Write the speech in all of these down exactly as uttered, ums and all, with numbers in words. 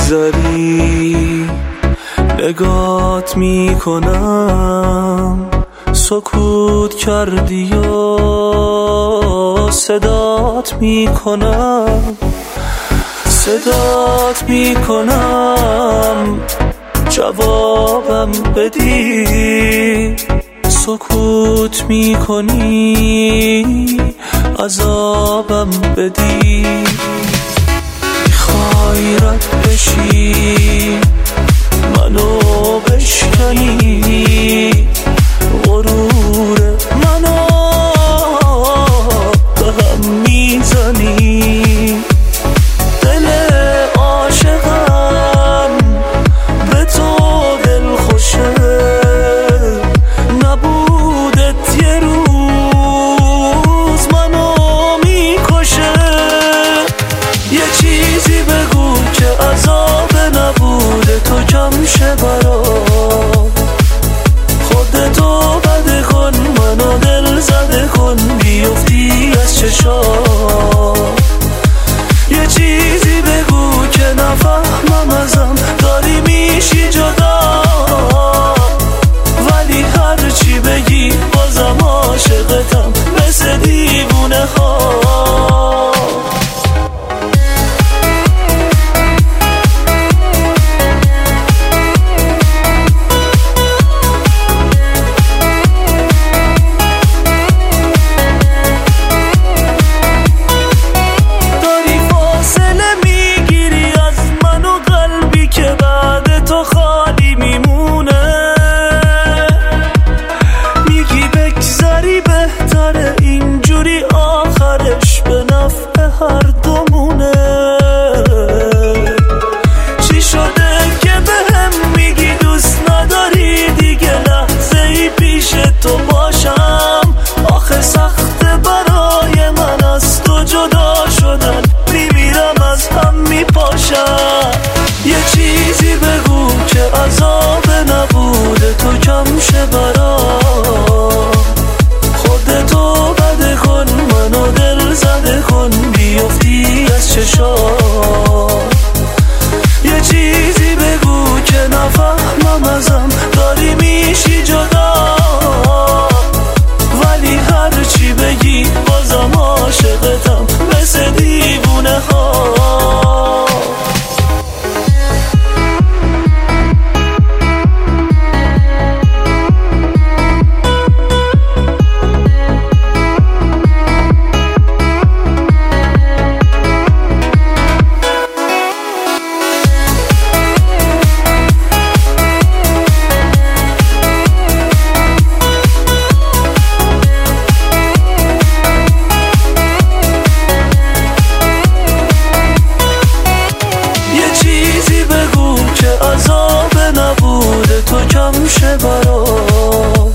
میگذری نگات میکنم، سکوت کردی و صدات میکنم، صدات میکنم جوابم بدی، سکوت میکنی عذابم بدی. میخوای رد بشی منو بشکنی، غرور منو به هم میزنی، دل عاشقم به تو دل خوشه، نبودت یه روز منو میکشه. یه چیزی بگو که عذاب نبوده تو کم شه برام، خودتو بده کن منو دل زده کن بیفتی از چشام. یه چیزی بگو که نفهمم ازم داری میشی جدا، ولی هر چی بگی بازم عاشقتم مثل دیوونه ها. هر دومونه چی شده که به هم میگی دوست نداری دیگه لحظه ای پیش تو باشم؟ آخه سخت برای من از تو جدا شدن، میمیرم از هم میپاشم. یه چیزی بگو که عذاب نبوده تو کم شه برام، خودتو بده کن منو دل زده کن بیفتی از چشام. یه چیزی بگو که نفهمم ازم داری میشی جدا، ولی هر چی بگی بازم عاشقتم مثل دیوونه ها. عذاب نبوده تو کم شه برام،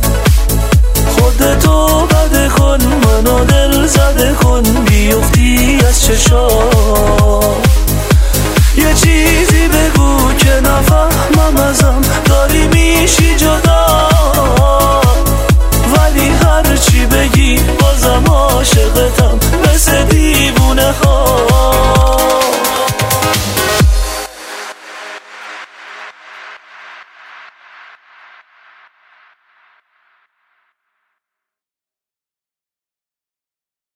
خودتو بده کن منو دل زده کن بیفتی از چشام.